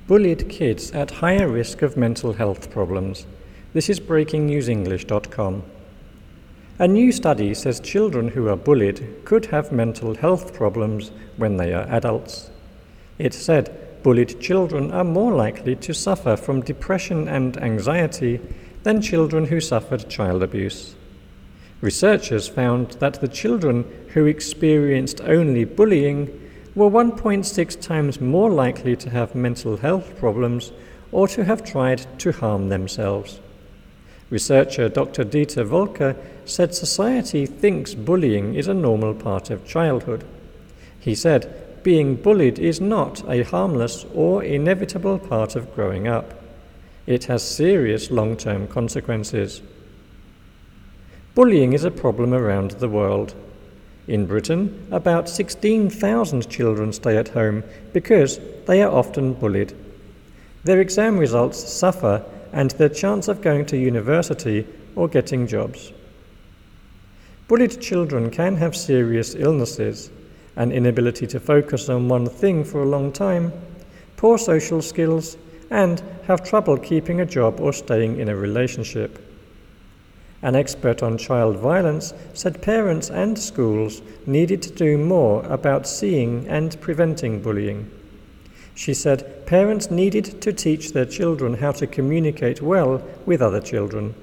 Bullied kids at higher risk of mental health problems. This is breakingnewsenglish.com. A new study says children who are bullied could have mental health problems when they are adults. It said bullied children are more likely to suffer from depression and anxiety than children who suffered child abuse. Researchers found that the children who experienced only bullying were 1.6 times more likely to have mental health problems or to have tried to harm themselves. Researcher Dr. Dieter Volker said society thinks bullying is a normal part of childhood. He said, being bullied is not a harmless or inevitable part of growing up. It has serious long-term consequences. Bullying is a problem around the world. In Britain, about 16,000 children stay at home because they are often bullied. Their exam results suffer and their chance of going to university or getting jobs. Bullied children can have serious illnesses, an inability to focus on one thing for a long time, poor social skills, and have trouble keeping a job or staying in a relationship. An expert on child violence said parents and schools needed to do more about seeing and preventing bullying. She said parents needed to teach their children how to communicate well with other children.